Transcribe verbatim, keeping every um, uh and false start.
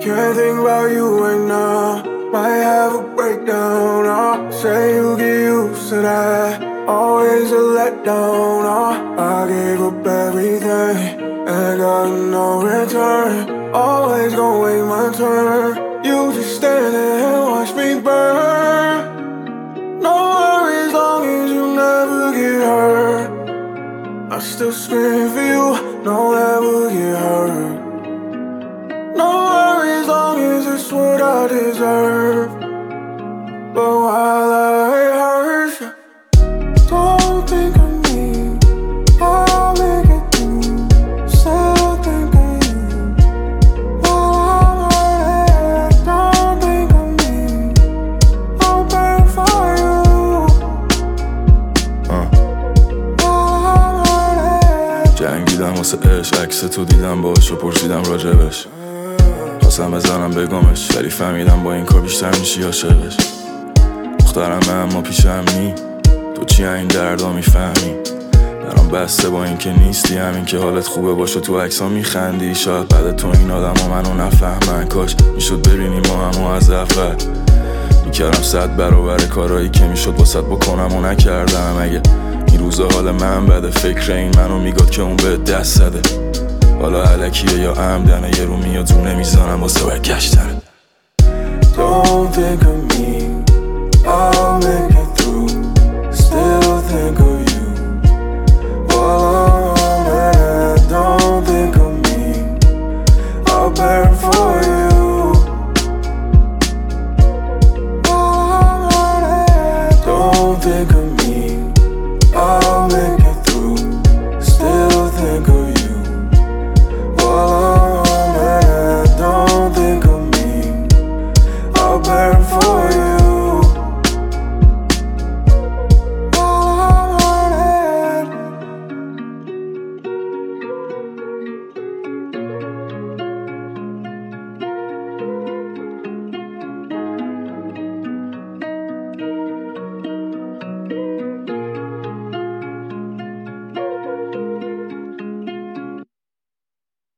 Can't think about you right now. Might have a breakdown, oh. Say you get used to that. Always a letdown, oh. I gave up everything and got no return. Always gon' wait my turn. You just stand there and watch me burn. No worries, long as you never get hurt. I still scream for you, don't ever get hurt. No worries, long as it's what I deserve. But while I hurt you, don't think of me, I'll make it through. Still think of you. While I'm hurting, don't think of me, I'll burn for you. uh. While I'm hurting. جنگیدم واسه عشق، عکس تو دیدم باش و پرسیدم راجبش. خواستم بزنم بگمش ولی فهمیدم با این کار بیشتر میشی عاشقش. دخترم اما پیشم نی، تو چی این دردا میفهمی؟ برام بسته با این که نیستی، همین که حالت خوبه باشه تو عکس‌ها میخندی. شاید بعد تو این آدم ها منو نفهمن، کاش میشد ببینی ما همو از اول. میکردم صد برابر کارایی که میشد واسط بکنم و نکردم. اگه این روزا حال من بده، فکر این منو میگاد که اون به دست زده. حالا علکیه یا عمدنه، یه رو میاد رو نمیزانم واسه برگشتن. Don't think of me, I'll make